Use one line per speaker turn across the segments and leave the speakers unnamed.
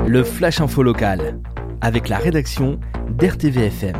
Le Flash Info Local, avec la rédaction d'RTVFM.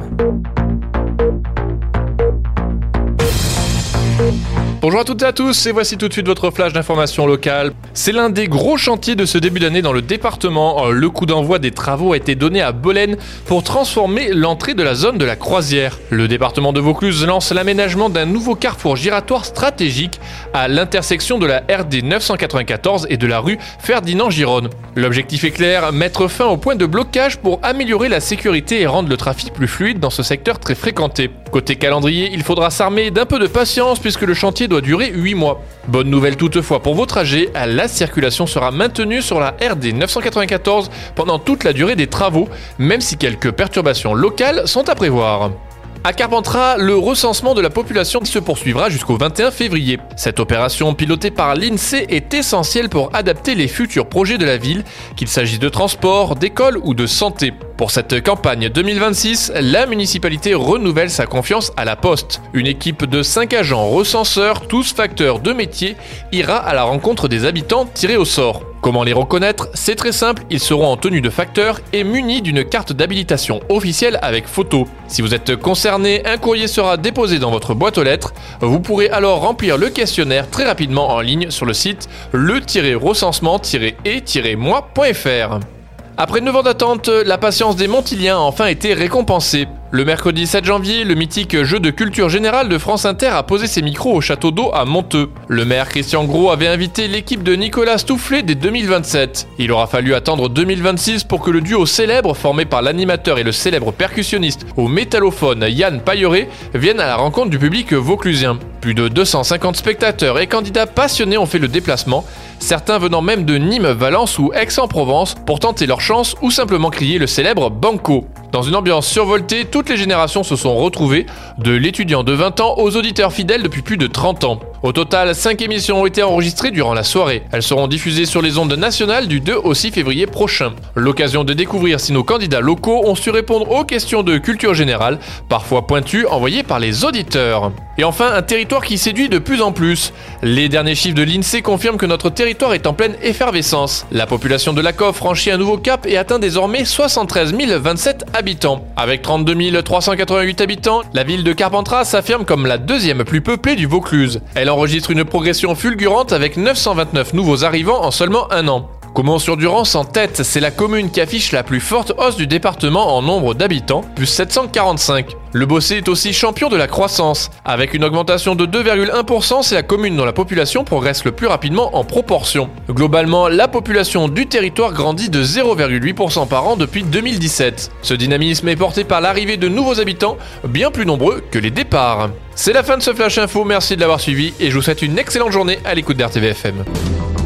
Bonjour à toutes et à tous, et voici tout de suite votre flash d'information locale. C'est l'un des gros chantiers de ce début d'année dans le département. Le coup d'envoi des travaux a été donné à Bolène pour transformer l'entrée de la zone de la Croisière. Le département de Vaucluse lance l'aménagement d'un nouveau carrefour giratoire stratégique à l'intersection de la RD 994 et de la rue Ferdinand Gironne. L'objectif est clair, mettre fin au point de blocage pour améliorer la sécurité et rendre le trafic plus fluide dans ce secteur très fréquenté. Côté calendrier, il faudra s'armer d'un peu de patience puisque le chantier doit durer 8 mois. Bonne nouvelle toutefois pour vos trajets, la circulation sera maintenue sur la RD 994 pendant toute la durée des travaux, même si quelques perturbations locales sont à prévoir. À Carpentras, le recensement de la population se poursuivra jusqu'au 21 février. Cette opération pilotée par l'INSEE est essentielle pour adapter les futurs projets de la ville, qu'il s'agisse de transport, d'école ou de santé. Pour cette campagne 2026, la municipalité renouvelle sa confiance à la Poste. Une équipe de 5 agents recenseurs, tous facteurs de métier, ira à la rencontre des habitants tirés au sort. Comment les reconnaître ? C'est très simple, ils seront en tenue de facteur et munis d'une carte d'habilitation officielle avec photo. Si vous êtes concerné, un courrier sera déposé dans votre boîte aux lettres. Vous pourrez alors remplir le questionnaire très rapidement en ligne sur le site le-recensement-et-moi.fr. Après 9 ans d'attente, la patience des Montiliens a enfin été récompensée. Le mercredi 7 janvier, le mythique jeu de culture générale de France Inter a posé ses micros au château d'eau à Monteux. Le maire Christian Gros avait invité l'équipe de Nicolas Stoufflet dès 2027. Il aura fallu attendre 2026 pour que le duo célèbre, formé par l'animateur et le célèbre percussionniste au métallophone Yann Pailleret, vienne à la rencontre du public vauclusien. Plus de 250 spectateurs et candidats passionnés ont fait le déplacement, certains venant même de Nîmes, Valence ou Aix-en-Provence pour tenter leur chance ou simplement crier le célèbre Banco. Dans une ambiance survoltée, toutes les générations se sont retrouvées, de l'étudiant de 20 ans aux auditeurs fidèles depuis plus de 30 ans. Au total, 5 émissions ont été enregistrées durant la soirée. Elles seront diffusées sur les ondes nationales du 2 au 6 février prochain. L'occasion de découvrir si nos candidats locaux ont su répondre aux questions de culture générale, parfois pointues, envoyées par les auditeurs. Et enfin, un territoire qui séduit de plus en plus. Les derniers chiffres de l'INSEE confirment que notre territoire est en pleine effervescence. La population de Lacov franchit un nouveau cap et atteint désormais 73 027 habitants. Avec 32 388 habitants, la ville de Carpentras s'affirme comme la deuxième plus peuplée du Vaucluse. Elle enregistre une progression fulgurante avec 929 nouveaux arrivants en seulement un an. Caumont-sur-Durance en tête, c'est la commune qui affiche la plus forte hausse du département en nombre d'habitants, plus 745. Le Bossé est aussi champion de la croissance. Avec une augmentation de 2,1%, c'est la commune dont la population progresse le plus rapidement en proportion. Globalement, la population du territoire grandit de 0,8% par an depuis 2017. Ce dynamisme est porté par l'arrivée de nouveaux habitants, bien plus nombreux que les départs. C'est la fin de ce Flash Info, merci de l'avoir suivi et je vous souhaite une excellente journée à l'écoute d'RTVFM.